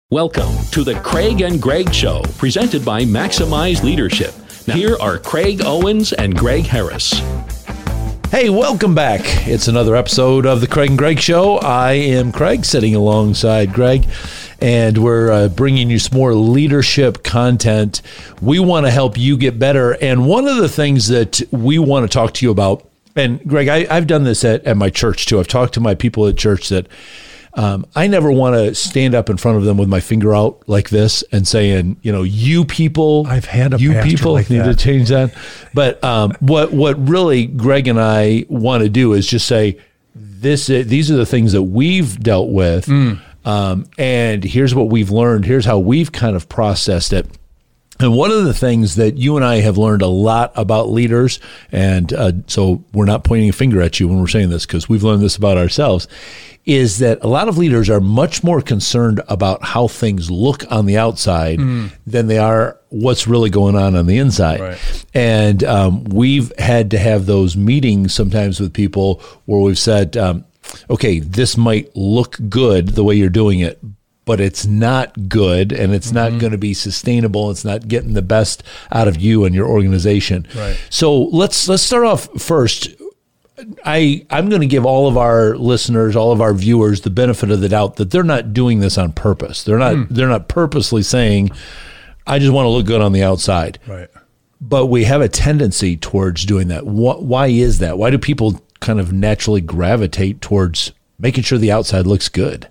Welcome to the Craig and Greg Show, presented by Maximize Leadership. Now, here are Craig Owens and Greg Harris. Hey, welcome back. It's another episode of the Craig and Greg Show. I am Craig, sitting alongside Greg, and we're bringing you some more leadership content. We want to help you get better, and one of the things that we want to talk to you about, and Greg, I've done this at my church too. I've talked to my people at church that I never want to stand up in front of them with my finger out like this and saying, you know, you people, I've had a you pastor people like need that. to change that. But what really Greg and I want to do is just say these are the things that we've dealt with, and here's what we've learned. Here's how we've kind of processed it. And one of the things that you and I have learned a lot about leaders, and so we're not pointing a finger at you when we're saying this because we've learned this about ourselves, is that a lot of leaders are much more concerned about how things look on the outside than they are what's really going on the inside. Right. And we've had to have those meetings sometimes with people where we've said, okay, this might look good the way you're doing it, but it's not good, and it's not going to be sustainable. It's not getting the best out of you and your organization. Right. So let's start off first. I'm going to give all of our listeners, all of our viewers, the benefit of the doubt that they're not doing this on purpose. They're not purposely saying, "I just want to look good on the outside." Right. But we have a tendency towards doing that. Why is that? Why do people kind of naturally gravitate towards making sure the outside looks good?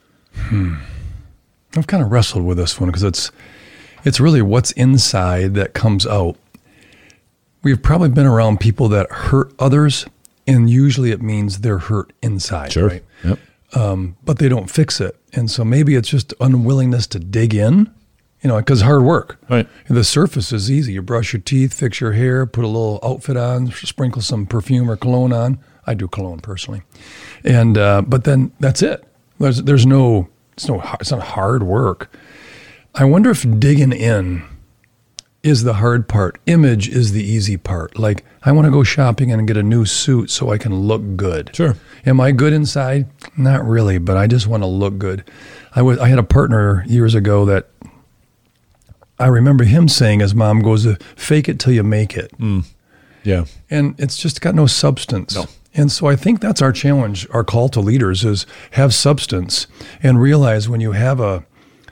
I've kind of wrestled with this one because it's really what's inside that comes out. We've probably been around people that hurt others, and usually it means they're hurt inside. Sure. Right? Yep. But they don't fix it. And so maybe it's just unwillingness to dig in, because hard work. Right. The surface is easy. You brush your teeth, fix your hair, put a little outfit on, sprinkle some perfume or cologne on. I do cologne personally. And but then that's it. It's not hard work. I wonder if digging in is the hard part. Image is the easy part. Like, I want to go shopping and get a new suit so I can look good. Sure. Am I good inside? Not really, but I just want to look good. I had a partner years ago that I remember him saying, his mom goes, "Fake it till you make it." Yeah. And it's just got no substance. No. And so I think that's our challenge, our call to leaders is have substance and realize when you have a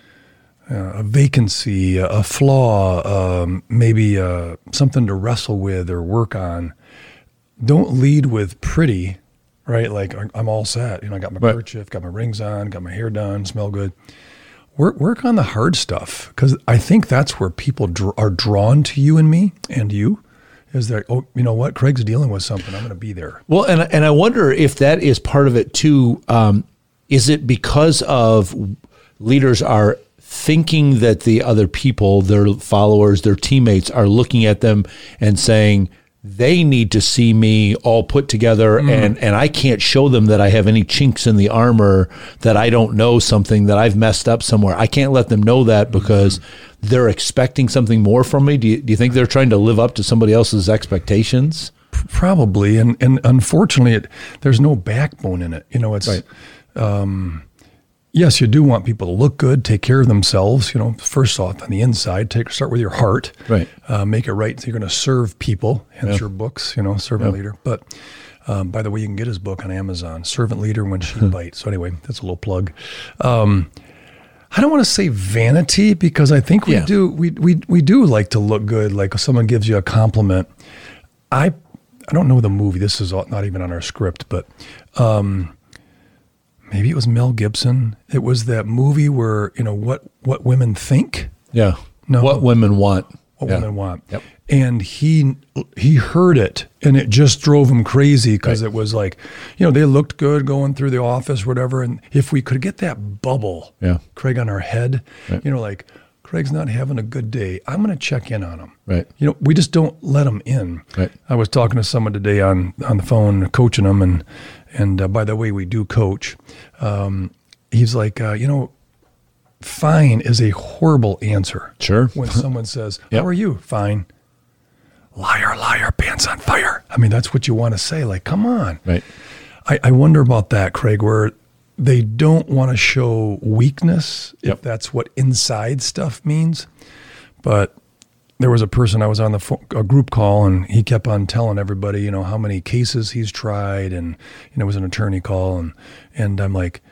vacancy, a flaw, maybe something to wrestle with or work on, don't lead with pretty, right? Like, I'm all set. I got my kerchief, got my rings on, got my hair done, smell good. Work on the hard stuff, because I think that's where people are drawn to you and me and you. Is that, oh, you know what? Craig's dealing with something. I'm going to be there. Well, and I wonder if that is part of it too. Is it because of leaders are thinking that the other people, their followers, their teammates, are looking at them and saying they need to see me all put together, and I can't show them that I have any chinks in the armor, that I don't know something, that I've messed up somewhere. I can't let them know that because they're expecting something more from me. Do you think they're trying to live up to somebody else's expectations? Probably, and unfortunately, there's no backbone in it. It's Right. Yes, you do want people to look good, take care of themselves. First off, on the inside, start with your heart. Right. Make it right. So you're going to serve people. Hence your books. Servant Leader. But by the way, you can get his book on Amazon, Servant Leader When Sheep Bite. So anyway, that's a little plug. I don't want to say vanity, because I think we do. We do like to look good. Like if someone gives you a compliment. I don't know the movie. This is not even on our script, but maybe it was Mel Gibson. It was that movie where what women think. Yeah. No. What women want. What women want. Yep. And he heard it, and it just drove him crazy, because it was like, they looked good going through the office, whatever. And if we could get that bubble, Craig, on our head, like, Craig's not having a good day, I'm going to check in on him. Right. We just don't let him in. Right. I was talking to someone today on the phone, coaching them, and by the way, we do coach. He's like, fine is a horrible answer. Sure. When someone says, how are you? Fine. Liar, liar, pants on fire. I mean, that's what you want to say. Like, come on. Right. I wonder about that, Craig, where they don't want to show weakness, Yep. if that's what inside stuff means. But there was a person I was on a group call, and he kept on telling everybody, how many cases he's tried, and it was an attorney call, and I'm like,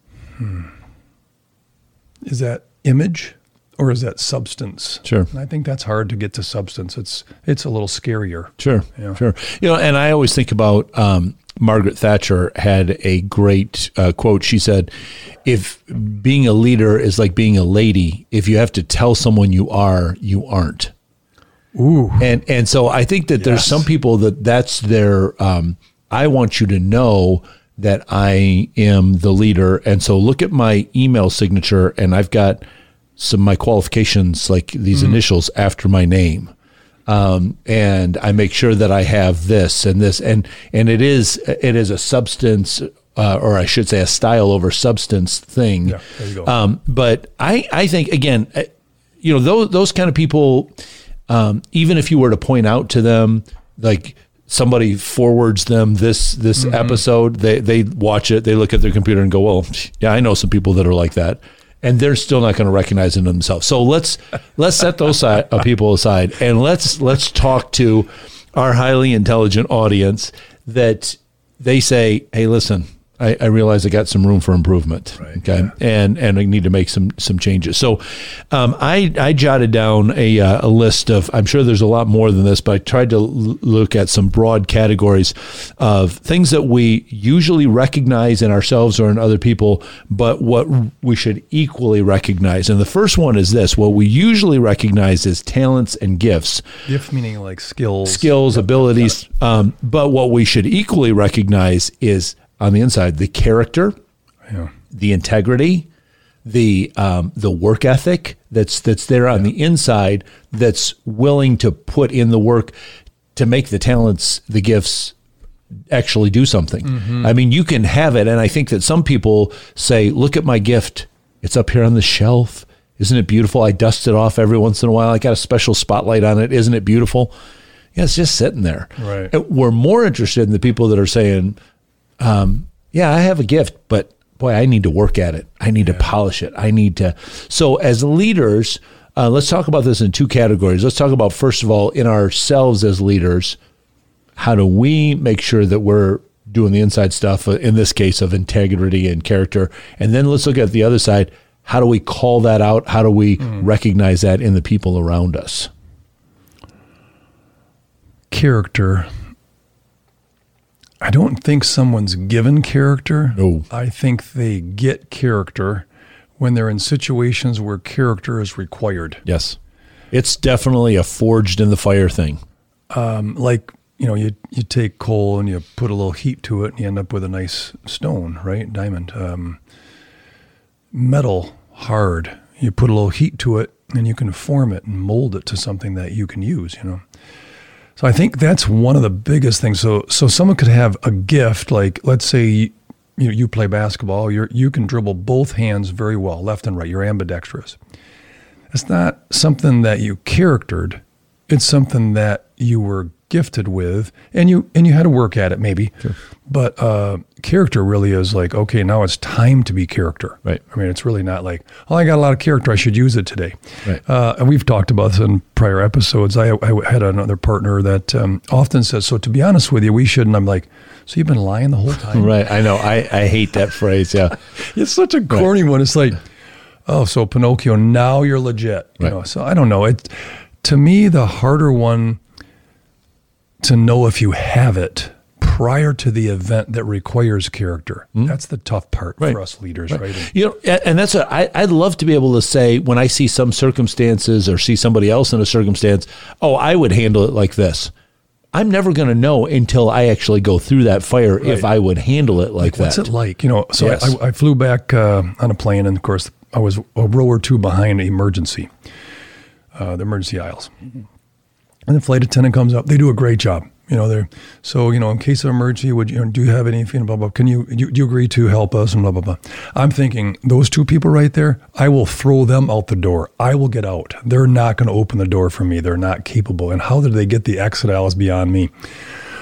is that image or is that substance? Sure. And I think that's hard to get to substance. It's a little scarier. Sure, Yeah. sure. And I always think about Margaret Thatcher had a great quote. She said, if being a leader is like being a lady, if you have to tell someone you are, you aren't. Ooh. And so I think that there's some people that's their, I want you to know that I am the leader. And so look at my email signature, and I've got my qualifications, like these initials after my name. And I make sure that I have this and this, and it is a substance, or I should say a style over substance thing. Yeah, there you go. But I think, again, those kind of people, even if you were to point out to them, like somebody forwards them this episode, they watch it, they look at their computer and go, well, yeah, I know some people that are like that. And they're still not going to recognize it in themselves. So let's set those people aside, and let's talk to our highly intelligent audience that they say, hey, listen, I realize I got some room for improvement. Right, Okay. yeah. And I need to make some changes. So I jotted down a list of, I'm sure there's a lot more than this, but I tried to look at some broad categories of things that we usually recognize in ourselves or in other people, but what we should equally recognize. And the first one is this: what we usually recognize is talents and gifts. Gift meaning like skills. Abilities. But what we should equally recognize is, on the inside, the character, the integrity, the work ethic that's there on the inside, that's willing to put in the work to make the talents, the gifts, actually do something. I mean, you can have it, and I think that some people say, look at my gift. It's up here on the shelf. Isn't it beautiful? I dust it off every once in a while. I got a special spotlight on it. Isn't it beautiful? Yeah, it's just sitting there. Right. And we're more interested in the people that are saying, yeah, I have a gift, but boy, I need to work at it. I need to polish it. I need to. So as leaders, let's talk about this in two categories. Let's talk about, first of all, in ourselves as leaders, how do we make sure that we're doing the inside stuff, in this case of integrity and character? And then let's look at the other side. How do we call that out? How do we recognize that in the people around us? Character. I don't think someone's given character. No. I think they get character when they're in situations where character is required. Yes. It's definitely a forged in the fire thing. Like, you take coal and you put a little heat to it and you end up with a nice stone, right? Diamond. Metal, hard. You put a little heat to it and you can form it and mold it to something that you can use, So I think that's one of the biggest things. So someone could have a gift, like let's say you play basketball, you can dribble both hands very well, left and right. You're ambidextrous. It's not something that you charactered. It's something that you were gifted with, and you had to work at it maybe. Sure. But character really is like, okay, now it's time to be character. Right. I mean, it's really not like, oh, I got a lot of character, I should use it today. Right. And we've talked about this in prior episodes. I had another partner that often says, so to be honest with you, we should. And I'm like, so you've been lying the whole time? Right. I know. I hate that phrase. Yeah. It's such a corny one. It's like, oh, so Pinocchio, now you're legit. Right. So I don't know. To me, the harder one to know if you have it prior to the event that requires character. That's the tough part for us leaders, right? And that's I'd love to be able to say, when I see some circumstances or see somebody else in a circumstance, oh, I would handle it like this. I'm never going to know until I actually go through that fire if I would handle it like that. What's it like? So Yes. I flew back on a plane, and of course I was a row or two behind the emergency aisles. And the flight attendant comes up. They do a great job. In case of emergency, do you have anything, blah, blah, do you agree to help us, and blah, blah, blah. I'm thinking, those two people right there, I will throw them out the door. I will get out. They're not going to open the door for me. They're not capable. And how did they get the exit aisle is beyond me.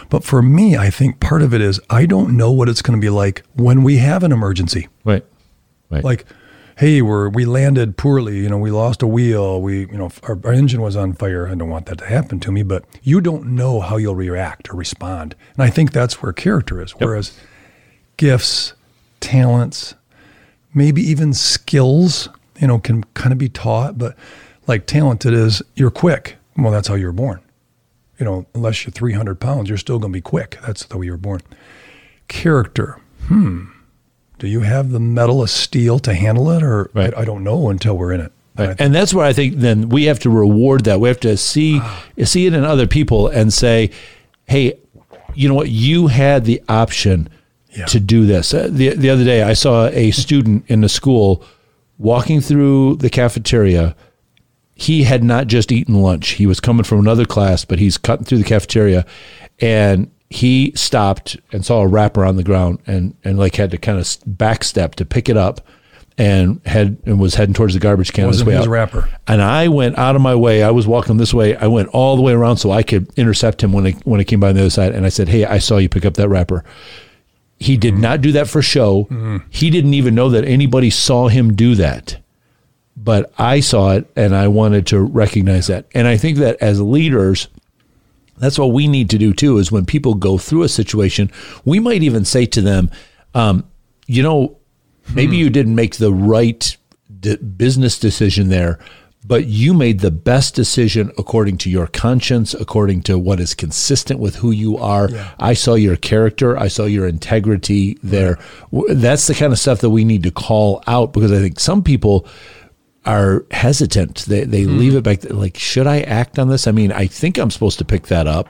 But for me, I think part of it is I don't know what it's going to be like when we have an emergency. Right. Like, hey, we landed poorly. We lost a wheel. Our engine was on fire. I don't want that to happen to me. But you don't know how you'll react or respond. And I think that's where character is. Yep. Whereas gifts, talents, maybe even skills, can kind of be taught. But like talented is you're quick. Well, that's how you were born. Unless you're 300 pounds, you're still going to be quick. That's the way you were born. Character. Do you have the metal of steel to handle it? Or right. I don't know until we're in it. Right. And that's where I think then we have to reward that. We have to see it in other people and say, hey, you know what? You had the option to do this. The other day, I saw a student in the school walking through the cafeteria. He had not just eaten lunch. He was coming from another class, but he's cutting through the cafeteria, and he stopped and saw a wrapper on the ground and like had to kind of backstep to pick it up and was heading towards the garbage can. Wasn't his wrapper. And I went out of my way. I was walking this way. I went all the way around so I could intercept him when I came by on the other side. And I said, hey, I saw you pick up that wrapper. He did not do that for show. He didn't even know that anybody saw him do that. But I saw it, and I wanted to recognize that. And I think that as leaders, that's what we need to do too, is when people go through a situation, we might even say to them, maybe you didn't make the right business decision there, but you made the best decision according to your conscience, according to what is consistent with who you are. Yeah. I saw your character. I saw your integrity there. That's the kind of stuff that we need to call out, because I think some people are hesitant. They leave it back. Like, should I act on this? I mean, I think I'm supposed to pick that up,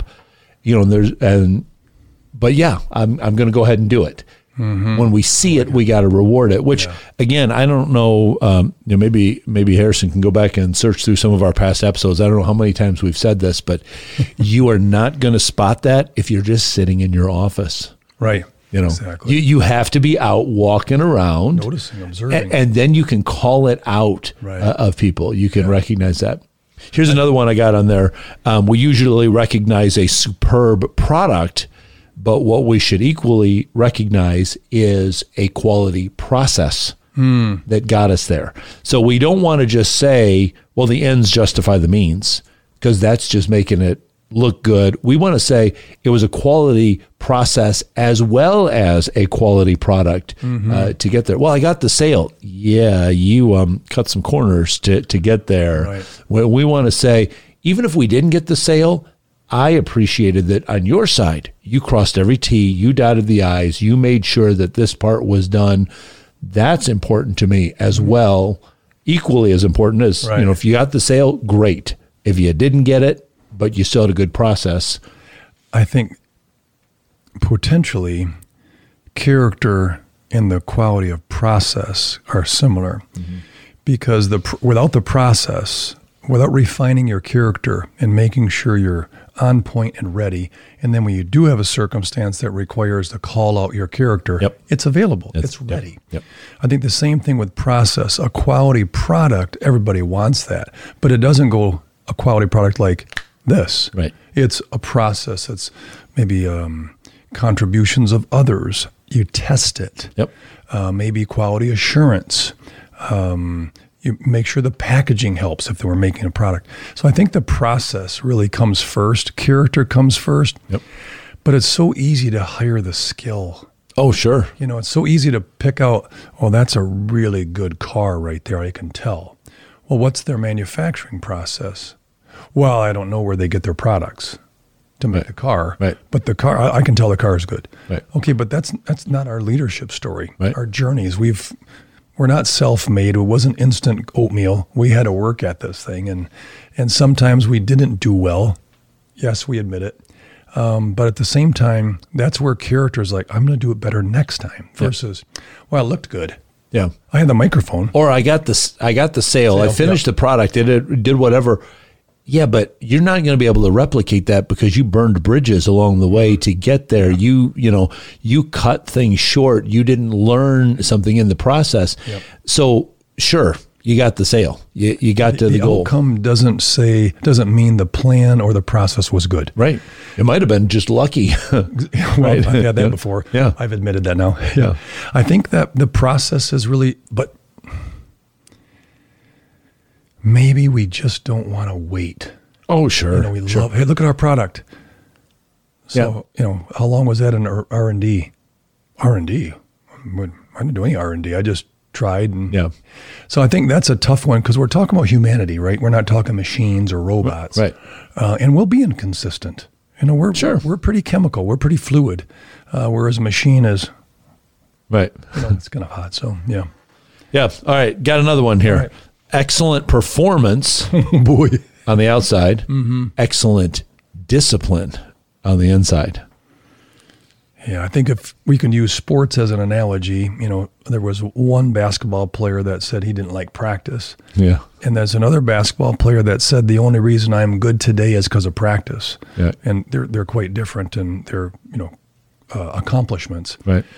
but yeah, I'm going to go ahead and do it. When we see it, we got to reward it, which again, I don't know, maybe Harrison can go back and search through some of our past episodes. I don't know how many times we've said this, but you are not going to spot that if you're just sitting in your office. Right. Exactly. You have to be out walking around, noticing, observing, and then you can call it out of people. You can recognize that. Here's another one I got on there. We usually recognize a superb product, but what we should equally recognize is a quality process that got us there. So we don't want to just say, well, the ends justify the means, because that's just making it look good. We want to say it was a quality process as well as a quality product to get there. Well, I got the sale. Yeah, you cut some corners to get there. Right. We want to say, even if we didn't get the sale, I appreciated that on your side, you crossed every T, you dotted the I's, you made sure that this part was done. That's important to me as well, equally as important as, if you got the sale, great. If you didn't get it, but you still had a good process. I think potentially character and the quality of process are similar, because without the process, without refining your character and making sure you're on point and ready, and then when you do have a circumstance that requires to call out your character, it's available. It's ready. Yep. I think the same thing with process. A quality product, everybody wants that, but it doesn't go a quality product like this. Right. It's a process. It's maybe contributions of others. You test it. Yep. Maybe quality assurance. You make sure the packaging helps if they were making a product. So I think the process really comes first. Character comes first. Yep. But it's so easy to hire the skill. Oh, sure. It's so easy to pick out, oh, that's a really good car right there. I can tell. Well, what's their manufacturing process? Well, I don't know where they get their products to make the car, but the car, I can tell the car is good. Right. Okay, but that's not our leadership story. Right. Our journeys, we're not self-made. It wasn't instant oatmeal. We had to work at this thing, and sometimes we didn't do well. Yes, we admit it. But at the same time, that's where character is like, I'm going to do it better next time versus, well, it looked good. Yeah. I had the microphone. Or I got the sale. I finished the product. It did whatever. Yeah, but you're not going to be able to replicate that because you burned bridges along the way to get there. You cut things short. You didn't learn something in the process. Yep. So sure, you got the sale. You got to the goal. The outcome doesn't mean the plan or the process was good. Right. It might have been just lucky. Well, Right. I've had that before. Yeah. I've admitted that now. Yeah. I think that the process is really, but maybe we just don't want to wait. Oh, sure. We love, hey, look at our product. So, how long was that in R&D? R&D? I didn't do any R&D. I just tried. And So I think that's a tough one because we're talking about humanity, right? We're not talking machines or robots. Right. And we'll be inconsistent. We're pretty chemical. We're pretty fluid. Whereas a machine is, Right. it's kind of hot. So, yeah. Yeah. All right. Got another one here. All right. Excellent performance Boy. on the outside. Excellent discipline on the inside. Yeah, I think if we can use sports as an analogy, there was one basketball player that said he didn't like practice. Yeah. And there's another basketball player that said the only reason I'm good today is because of practice. Yeah. And they're quite different in their, accomplishments. Right.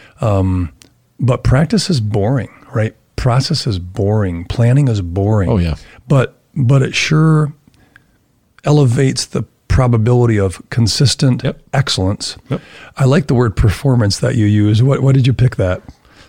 But practice is boring, right? Process is boring. Planning is boring. Oh, yeah. But it sure elevates the probability of consistent excellence. Yep. I like the word performance that you use. What did you pick that?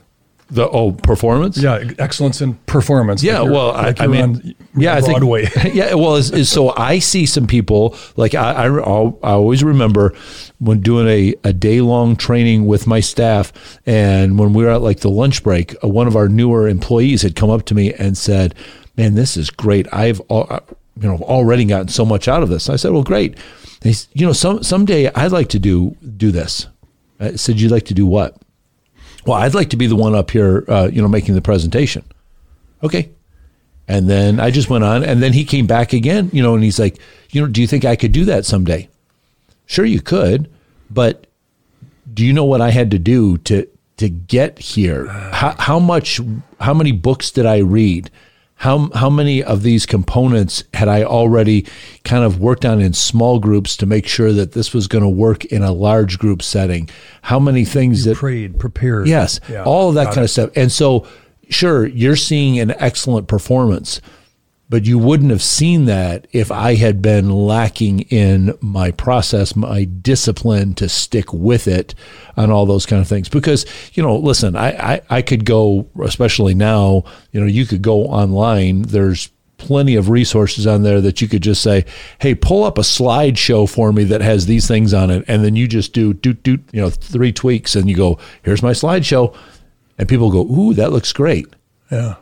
Performance? Yeah, excellence in performance. Yeah, I think Broadway. Yeah, well, so I see some people like I always remember when doing a day-long training with my staff, and when we were at like the lunch break, one of our newer employees had come up to me and said, "Man, this is great. I've already gotten so much out of this." I said, "Well, great." They, someday I'd like to do this. I said, "You'd like to do what?" "Well, I'd like to be the one up here, making the presentation." "Okay." And then I just went on, and then he came back again, and he's like, "Do you think I could do that someday?" "Sure, you could, but do you know what I had to do to get here? How many books did I read? How many of these components had I already kind of worked on in small groups to make sure that this was going to work in a large group setting? How many things that prayed, prepared. Yes, yeah, all of that kind of stuff. And so, sure, you're seeing an excellent performance, but you wouldn't have seen that if I had been lacking in my process, my discipline to stick with it on all those kind of things. Because, listen, I could go, especially now, you could go online. There's plenty of resources on there that you could just say, "Hey, pull up a slideshow for me that has these things on it." And then you just do 3 tweaks and you go, "Here's my slideshow." And people go, "Ooh, that looks great." Yeah.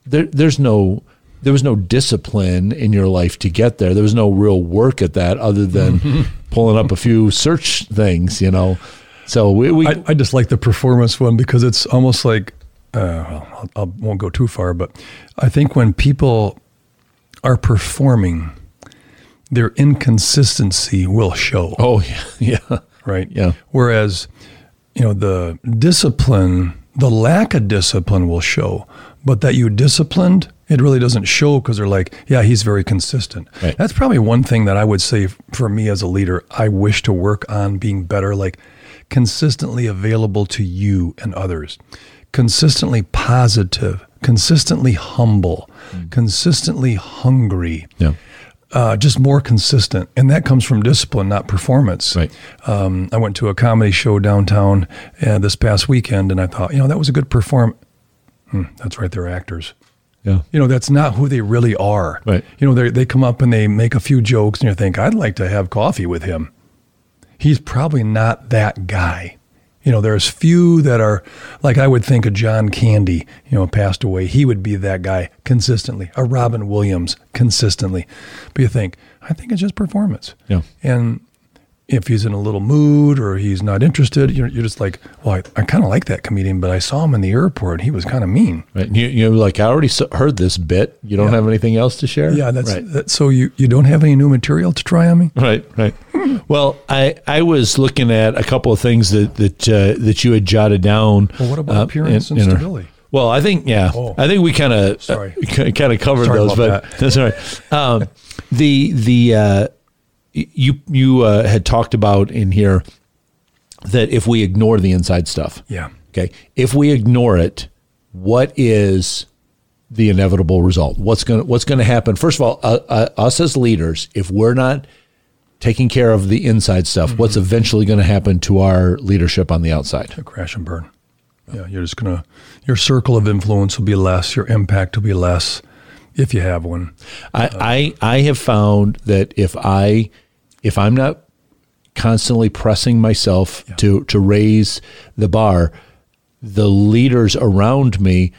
There was no discipline in your life to get there. There was no real work at that other than pulling up a few search things, So I just like the performance one because it's almost like, I won't go too far, but I think when people are performing, their inconsistency will show. Oh, yeah. Right? Yeah. Whereas, the discipline, the lack of discipline will show, but that you disciplined, it really doesn't show because they're like, yeah, he's very consistent. Right. That's probably one thing that I would say for me as a leader, I wish to work on being better, like consistently available to you and others, consistently positive, consistently humble, consistently hungry. Yeah. Just more consistent. And that comes from discipline, not performance. Right. I went to a comedy show downtown this past weekend, and I thought, that was a good performance. That's right, they're actors. Yeah. That's not who they really are. Right. They come up and they make a few jokes, and you think, I'd like to have coffee with him. He's probably not that guy. There's few that are, like I would think of John Candy, passed away. He would be that guy consistently. A Robin Williams consistently. But you think, I think it's just performance. Yeah. And if he's in a little mood or he's not interested, you're just like, well, I kind of like that comedian, but I saw him in the airport. He was kind of mean. Right. You're like, I already heard this bit. You don't have anything else to share? Yeah, right. So you don't have any new material to try on me? Right. Well, I was looking at a couple of things that you had jotted down. Well, what about appearance and stability? Well, I think, I think we kind of covered those, but that's all right. You had talked about in here that if we ignore the inside stuff. Yeah. Okay. If we ignore it, what is the inevitable result. What's going to happen? First of all, us as leaders, if we're not taking care of the inside stuff, what's eventually going to happen to our leadership on the outside? To crash and burn. Yeah, you're just going to, your circle of influence will be less, your impact will be less if you have one. I have found that if I'm not constantly pressing myself to raise the bar, the leaders around me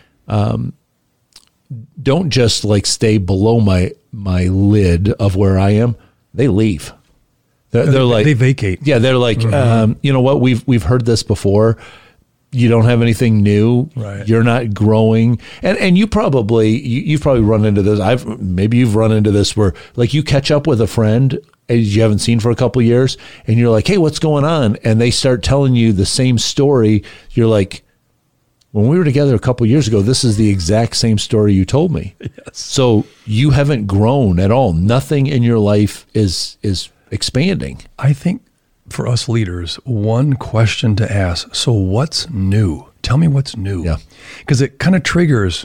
don't just like stay below my lid of where I am. They leave. They're like, they vacate. Yeah, they're like, you know what? We've heard this before. You don't have anything new. Right. You're not growing. And you've probably run into this. Maybe you've run into this where like you catch up with a friend you haven't seen for a couple of years and you're like, hey, what's going on? And they start telling you the same story. You're like, when we were together a couple of years ago, this is the exact same story you told me. Yes. So you haven't grown at all. Nothing in your life is expanding. I think for us leaders, one question to ask, so what's new? Tell me what's new. Yeah. Because it kind of triggers,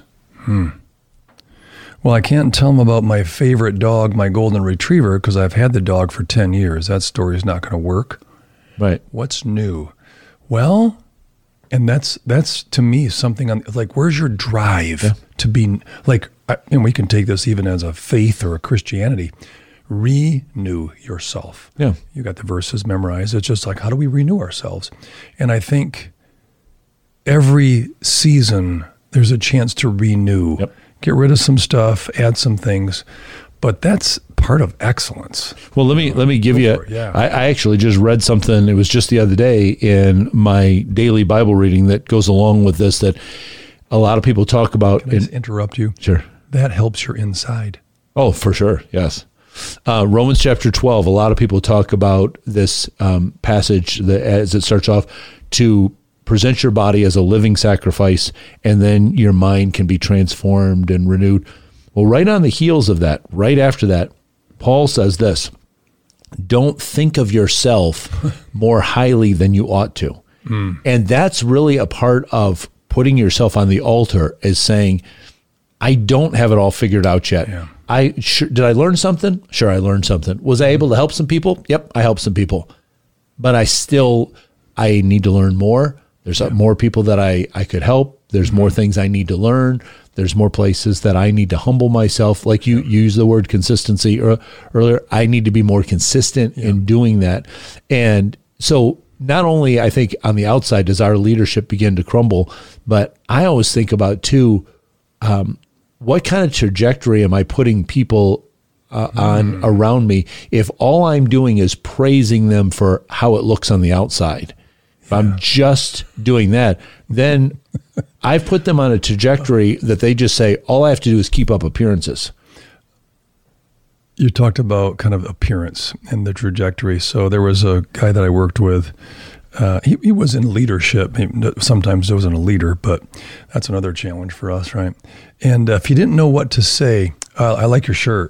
well, I can't tell them about my favorite dog, my golden retriever, because I've had the dog for 10 years. That story is not going to work. Right. What's new? Well, and that's to me something on like, where's your drive to be like, and we can take this even as a faith or a Christianity. Renew yourself. Yeah. You got the verses memorized. It's just like, how do we renew ourselves? And I think every season there's a chance to renew. Yep. Get rid of some stuff, add some things. But that's part of excellence. Well, let me give you. Yeah. I actually just read something. It was just the other day in my daily Bible reading that goes along with this. That a lot of people talk about. Can I just interrupt you? Sure. That helps your inside. Oh, for sure. Yes. Romans chapter 12. A lot of people talk about this passage that, as it starts off, to present your body as a living sacrifice, and then your mind can be transformed and renewed. Well, right on the heels of that, right after that, Paul says this: don't think of yourself more highly than you ought to. And that's really a part of putting yourself on the altar, is saying, I don't have it all figured out yet. Yeah. Did I learn something? Sure, I learned something. Was I able to help some people? Yep, I helped some people. But I need to learn more. There's more people that I could help. There's more things I need to learn. There's more places that I need to humble myself. Like you used the word consistency earlier. I need to be more consistent in doing that. And so not only, I think, on the outside does our leadership begin to crumble, but I always think about, too, what kind of trajectory am I putting people on around me if all I'm doing is praising them for how it looks on the outside? If I'm just doing that, then I've put them on a trajectory that they just say, all I have to do is keep up appearances. You talked about kind of appearance and the trajectory. So there was a guy that I worked with. He was in leadership. Sometimes he wasn't a leader, but that's another challenge for us, right? And if you didn't know what to say, I like your shirt.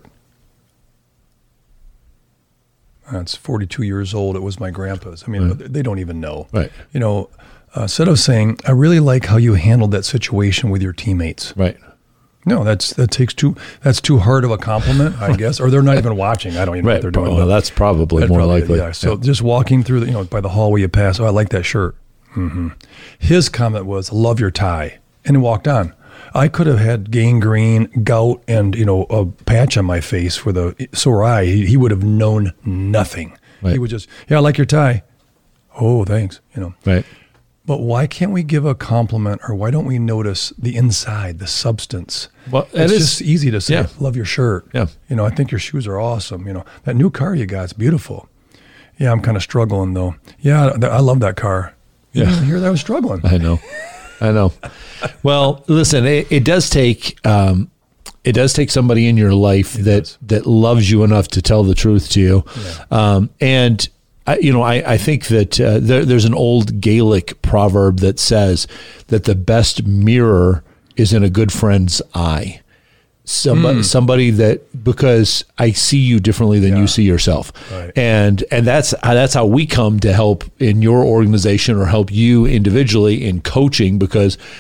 It's 42 years old. It was my grandpa's. I mean, they don't even know. Right. You know, instead of saying, I really like how you handled that situation with your teammates. Right. No, that's too hard of a compliment, I guess. Or they're not even watching. I don't even know what they're doing. Well, that's probably more likely. Yeah. So just walking through by the hallway you pass, I like that shirt. Mm-hmm. His comment was, love your tie. And he walked on. I could have had gangrene, gout, and a patch on my face with a sore eye. He would have known nothing. Right. He would just, I like your tie. Oh, thanks. Right. But why can't we give a compliment, or why don't we notice the inside, the substance? Well, it's just easy to say, love your shirt. Yeah. I think your shoes are awesome. That new car you got is beautiful. Yeah, I'm kind of struggling though. Yeah, I love that car. You didn't hear that I was struggling. I know. Well, listen, it does take somebody in your life that loves you enough to tell the truth to you. Yeah. And I think that there's an old Gaelic proverb that says that the best mirror is in a good friend's eye. Somebody that, because I see you differently than you see yourself. Right. And that's how we come to help in your organization or help you individually in coaching, because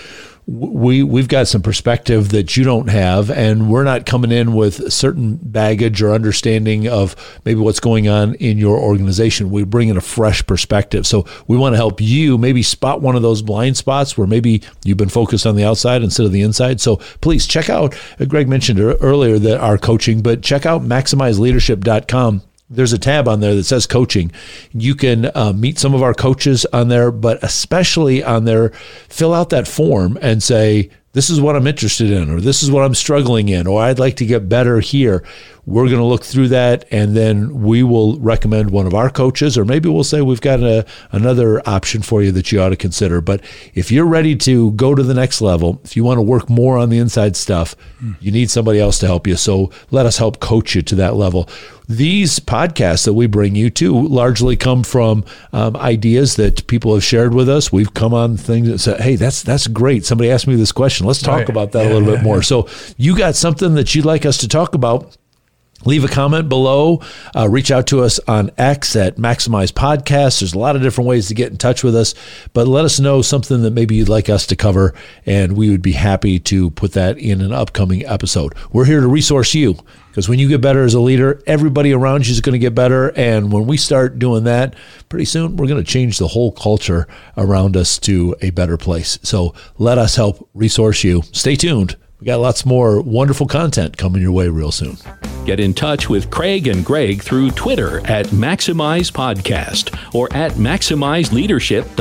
we've got some perspective that you don't have, and we're not coming in with a certain baggage or understanding of maybe what's going on in your organization. We bring in a fresh perspective. So we want to help you maybe spot one of those blind spots where maybe you've been focused on the outside instead of the inside. So please check out, Greg mentioned earlier that our coaching, but check out MaximizeLeadership.com. There's a tab on there that says coaching. You can meet some of our coaches on there, but especially on there, fill out that form and say, this is what I'm interested in, or this is what I'm struggling in, or I'd like to get better here. We're going to look through that, and then we will recommend one of our coaches, or maybe we'll say we've got another option for you that you ought to consider. But if you're ready to go to the next level, if you want to work more on the inside stuff, you need somebody else to help you. So let us help coach you to that level. These podcasts that we bring you to largely come from ideas that people have shared with us. We've come on things that say, hey, that's great. Somebody asked me this question. Let's talk about that a little bit more. So you got something that you'd like us to talk about, leave a comment below. Reach out to us on X at Maximize Podcast. There's a lot of different ways to get in touch with us, but let us know something that maybe you'd like us to cover, and we would be happy to put that in an upcoming episode. We're here to resource you, because when you get better as a leader, everybody around you is going to get better. And when we start doing that, pretty soon we're going to change the whole culture around us to a better place. So let us help resource you. Stay tuned. We got lots more wonderful content coming your way real soon. Get in touch with Craig and Greg through Twitter at Maximize Podcast or at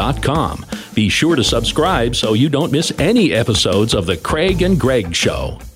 MaximizeLeadership.com. Be sure to subscribe so you don't miss any episodes of The Craig and Greg Show.